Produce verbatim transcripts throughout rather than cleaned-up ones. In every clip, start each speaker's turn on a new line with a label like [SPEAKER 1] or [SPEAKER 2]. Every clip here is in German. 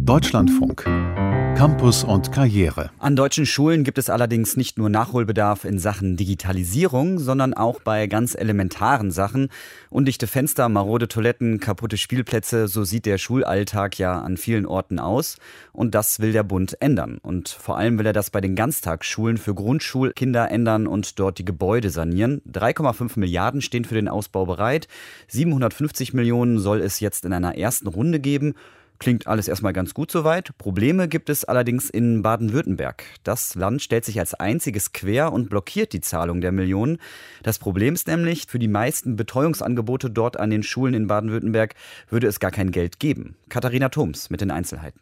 [SPEAKER 1] Deutschlandfunk. Campus und Karriere.
[SPEAKER 2] An deutschen Schulen gibt es allerdings nicht nur Nachholbedarf in Sachen Digitalisierung, sondern auch bei ganz elementaren Sachen. Undichte Fenster, marode Toiletten, kaputte Spielplätze, so sieht der Schulalltag ja an vielen Orten aus. Und das will der Bund ändern. Und vor allem will er das bei den Ganztagsschulen für Grundschulkinder ändern und dort die Gebäude sanieren. drei Komma fünf Milliarden stehen für den Ausbau bereit. siebenhundertfünfzig Millionen soll es jetzt in einer ersten Runde geben. Klingt alles erstmal ganz gut soweit. Probleme gibt es allerdings in Baden-Württemberg. Das Land stellt sich als einziges quer und blockiert die Zahlung der Millionen. Das Problem ist nämlich, für die meisten Betreuungsangebote dort an den Schulen in Baden-Württemberg würde es gar kein Geld geben. Katharina Thoms mit den Einzelheiten.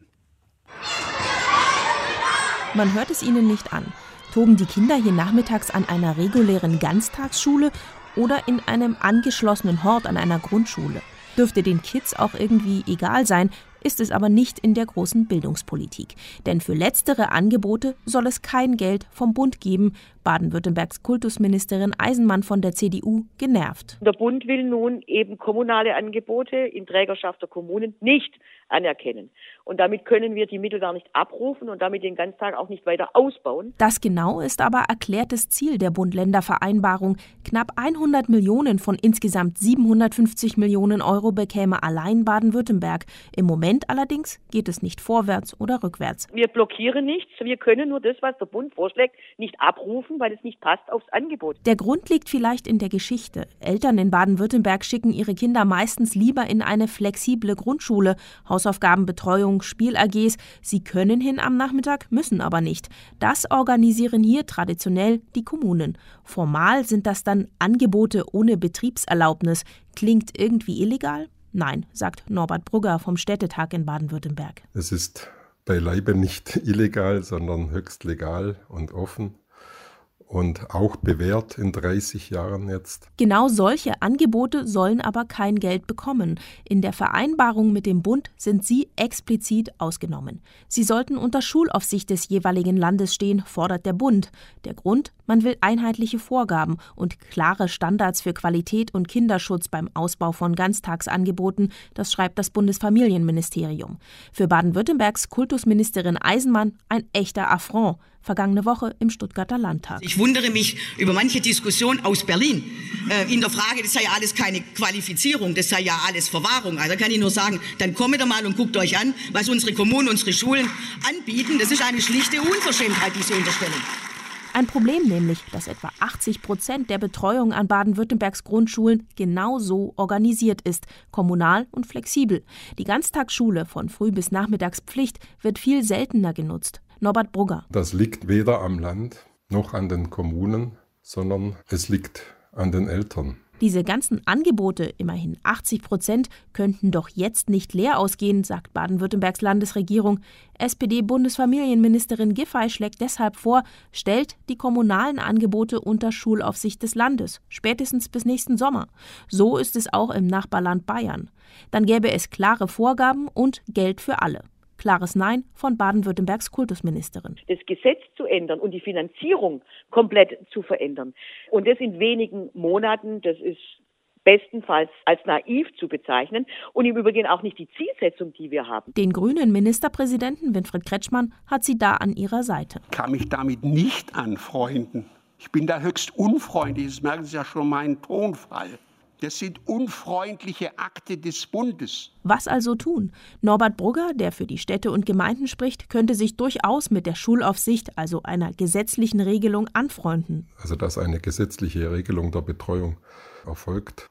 [SPEAKER 3] Man hört es ihnen nicht an. Toben die Kinder hier nachmittags an einer regulären Ganztagsschule oder in einem angeschlossenen Hort an einer Grundschule? Dürfte den Kids auch irgendwie egal sein, ist es aber nicht in der großen Bildungspolitik. Denn für letztere Angebote soll es kein Geld vom Bund geben. Baden-Württembergs Kultusministerin Eisenmann von der C D U genervt.
[SPEAKER 4] Der Bund will nun eben kommunale Angebote in Trägerschaft der Kommunen nicht anerkennen. Und damit können wir die Mittel gar nicht abrufen und damit den Ganztag auch nicht weiter ausbauen.
[SPEAKER 3] Das genau ist aber erklärtes Ziel der Bund-Länder-Vereinbarung. Knapp hundert Millionen von insgesamt siebenhundertfünfzig Millionen Euro bekäme allein Baden-Württemberg. Im Moment allerdings geht es nicht vorwärts oder rückwärts.
[SPEAKER 4] Wir blockieren nichts, wir können nur das, was der Bund vorschlägt, nicht abrufen, weil es nicht passt aufs Angebot.
[SPEAKER 3] Der Grund liegt vielleicht in der Geschichte. Eltern in Baden-Württemberg schicken ihre Kinder meistens lieber in eine flexible Grundschule. Hausaufgabenbetreuung, Spiel-A Gs. Sie können hin am Nachmittag, müssen aber nicht. Das organisieren hier traditionell die Kommunen. Formal sind das dann Angebote ohne Betriebserlaubnis. Klingt irgendwie illegal? Nein, sagt Norbert Brugger vom Städtetag in Baden-Württemberg.
[SPEAKER 5] Es ist beileibe nicht illegal, sondern höchst legal und offen. Und auch bewährt in dreißig Jahren jetzt.
[SPEAKER 3] Genau solche Angebote sollen aber kein Geld bekommen. In der Vereinbarung mit dem Bund sind sie explizit ausgenommen. Sie sollten unter Schulaufsicht des jeweiligen Landes stehen, fordert der Bund. Der Grund? Man will einheitliche Vorgaben und klare Standards für Qualität und Kinderschutz beim Ausbau von Ganztagsangeboten, das schreibt das Bundesfamilienministerium. Für Baden-Württembergs Kultusministerin Eisenmann ein echter Affront. Vergangene Woche im Stuttgarter Landtag.
[SPEAKER 6] Ich wundere mich über manche Diskussion aus Berlin äh, in der Frage, das sei ja alles keine Qualifizierung, das sei ja alles Verwahrung. Also kann ich nur sagen, dann kommt doch mal und guckt euch an, was unsere Kommunen, unsere Schulen anbieten. Das ist eine schlichte Unverschämtheit, diese Unterstellung.
[SPEAKER 3] Ein Problem nämlich, dass etwa achtzig Prozent der Betreuung an Baden-Württembergs Grundschulen genau so organisiert ist, kommunal und flexibel. Die Ganztagsschule von Früh- bis Nachmittagspflicht wird viel seltener genutzt. Norbert Brugger.
[SPEAKER 5] Das liegt weder am Land noch an den Kommunen, sondern es liegt an den Eltern.
[SPEAKER 3] Diese ganzen Angebote, immerhin achtzig Prozent, könnten doch jetzt nicht leer ausgehen, sagt Baden-Württembergs Landesregierung. S P D-Bundesfamilienministerin Giffey schlägt deshalb vor, stellt die kommunalen Angebote unter Schulaufsicht des Landes, spätestens bis nächsten Sommer. So ist es auch im Nachbarland Bayern. Dann gäbe es klare Vorgaben und Geld für alle. Klares Nein von Baden-Württembergs Kultusministerin.
[SPEAKER 4] Das Gesetz zu ändern und die Finanzierung komplett zu verändern und das in wenigen Monaten, das ist bestenfalls als naiv zu bezeichnen und im Übrigen auch nicht die Zielsetzung, die wir haben.
[SPEAKER 3] Den grünen Ministerpräsidenten Winfried Kretschmann hat sie da an ihrer Seite.
[SPEAKER 7] Ich kann mich damit nicht anfreunden. Ich bin da höchst unfreundlich, das merken Sie ja schon meinen Tonfall. Das sind unfreundliche Akte des Bundes.
[SPEAKER 3] Was also tun? Norbert Brugger, der für die Städte und Gemeinden spricht, könnte sich durchaus mit der Schulaufsicht, also einer gesetzlichen Regelung, anfreunden.
[SPEAKER 5] Also dass eine gesetzliche Regelung der Betreuung erfolgt,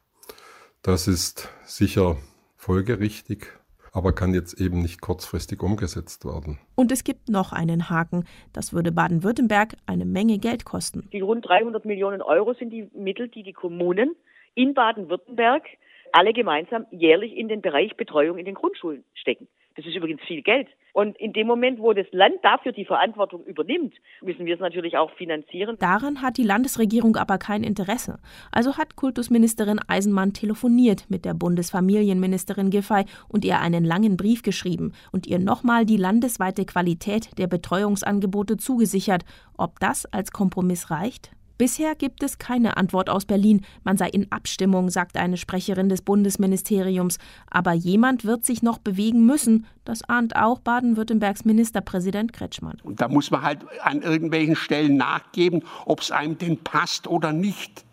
[SPEAKER 5] das ist sicher folgerichtig, aber kann jetzt eben nicht kurzfristig umgesetzt werden.
[SPEAKER 3] Und es gibt noch einen Haken. Das würde Baden-Württemberg eine Menge Geld kosten.
[SPEAKER 4] Die rund dreihundert Millionen Euro sind die Mittel, die die Kommunen in Baden-Württemberg alle gemeinsam jährlich in den Bereich Betreuung in den Grundschulen stecken. Das ist übrigens viel Geld. Und in dem Moment, wo das Land dafür die Verantwortung übernimmt, müssen wir es natürlich auch finanzieren.
[SPEAKER 3] Daran hat die Landesregierung aber kein Interesse. Also hat Kultusministerin Eisenmann telefoniert mit der Bundesfamilienministerin Giffey und ihr einen langen Brief geschrieben und ihr nochmal die landesweite Qualität der Betreuungsangebote zugesichert. Ob das als Kompromiss reicht? Bisher gibt es keine Antwort aus Berlin. Man sei in Abstimmung, sagt eine Sprecherin des Bundesministeriums. Aber jemand wird sich noch bewegen müssen. Das ahnt auch Baden-Württembergs Ministerpräsident Kretschmann.
[SPEAKER 7] Und da muss man halt an irgendwelchen Stellen nachgeben, ob es einem denn passt oder nicht.